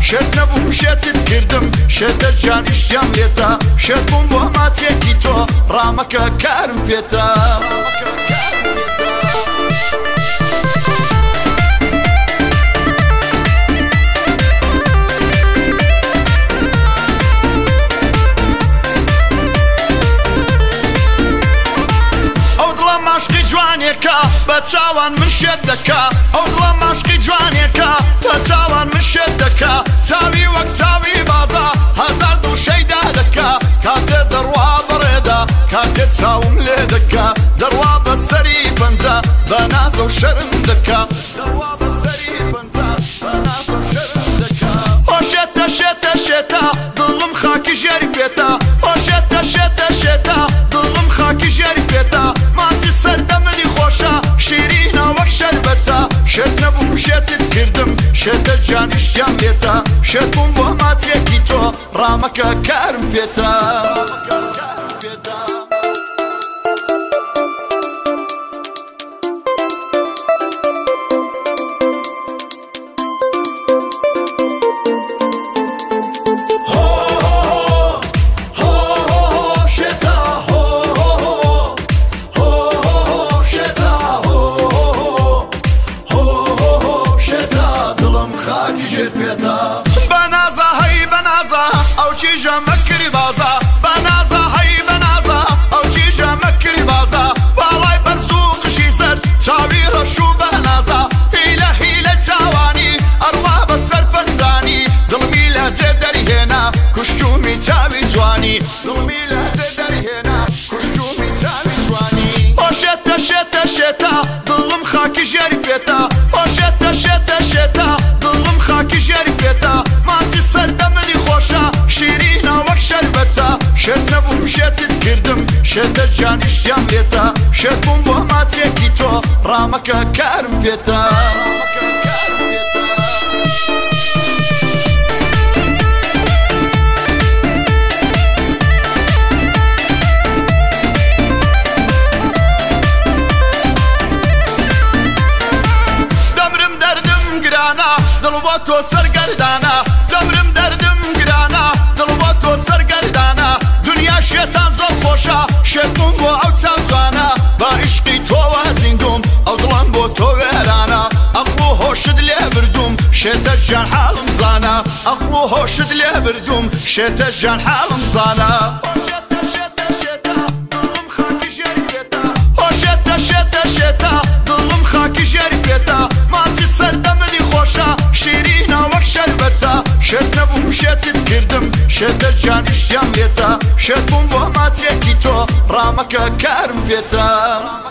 شێت نەبووم شێتت کردم شێتە جان ئیشتیام لێتە شێت بووم بۆ ماچێکی تۆ ڕامەکە کارم پێتە بە چاوان من شێت دەکا ئەو دڵە ماشقی جوانێکە بە چاوان من شێت دەکا چاوی وەک چاوی بازا هەزار دڵ شەیدا دەکا کاتێ دەڕوا بەڕێدا کاتێ چاوم لێ دەکا دەڕوا بەسەری پەنجە بە نازە و شەرم دەکا دەڕوا بەسەری پەنجە بە نازە و شەرم دەکا ئۆ شێتە شێتە شێتە دڵم خاکی ژێری پێتە ئۆ شێتە شێتە شێتە دڵم خاکی ژێری پێتە ماچی سەردەمەلی خۆشە شیرینە وەک شەربەتە شێت نەبووم شێتت کردم شێتە جان ئیشتیام لێتە شێت بووم بۆ ماچێکی تۆ ڕامەکە کارم پێتە بەنازە هەی بەنازە ئەو چیژە مەکری بازە بەنازە هەی بەنازە ئەو چیژە مەکری بازە باڵای بەرز و قشی سەر چاوی ڕەش و بەنازە هیلە هیلە چاوانی ئەڕوا بەسەر پەندانی دڵمی لە جێ دەریهێنا کوشتومی چاوی جوانی دڵمی لە جێ دەریهێنا کوشتومی چاوی جوانی ئۆ شێتە شێتە شێتە دڵم خاکی ژێری پێتە ئۆ شێتە شێتە شێتە دڵم خاکی ژێری پێتە ماچی سەردەمەلی خۆشە شیرینە وەک شەربەتە شێت نەبووم شێتت کردم شێتە جان ئیشتیام لێتە شێت بووم بۆ ماچێکی تۆ ڕامەکە کارم پێتە دڵ بۆ تۆ سەرگەردانە دەمرم دەردم گرانە دڵ بۆ تۆ سەرگەردانە دنیا شێتان زۆر خۆشە شێت بووم بۆ ئەو چاو جوانە بە عیشقی تۆوە زیندوم ئەو دڵم بۆ تۆ وێرانە ئەقڵ و هۆشت لێ بردوم شێتە جان حاڵم زانە ئەقڵ و هۆشت لێ بردوم شێتە جان حاڵم زانە شێتە شێتە شێتە دڵم خاکی ژێری پێتە ئۆ شێتە شێتە شێتە دڵم خاکی ژێری پێتە ماچی سەردەمەلی خۆشە شیرینە وەک شەربەتە شێت نەبووم شێتت کردم شێتە جان ئیشتیام لێتە شێت بووم بۆ ماچێکی تۆ ڕامەکە کارم پێتە